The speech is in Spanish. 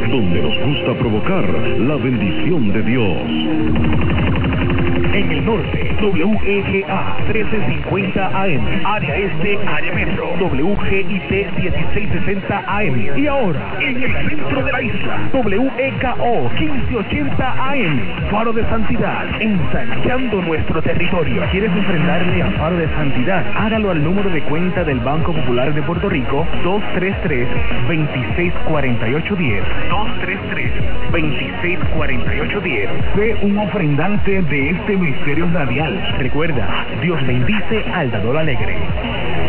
donde nos gusta provocar la bendición de Dios. En el norte, WEGA 1350 AM. Área este, área metro, WGIT 1660 AM. Y ahora, en el centro de la isla, WEKO 1580 AM. Faro de Santidad, ensanchando nuestro territorio. ¿Quieres ofrendarle a Faro de Santidad? Hágalo al número de cuenta del Banco Popular de Puerto Rico, 233-264810. 233-264810. Sé un ofrendante de este ministerio radial. Recuerda, Dios bendice al dador alegre.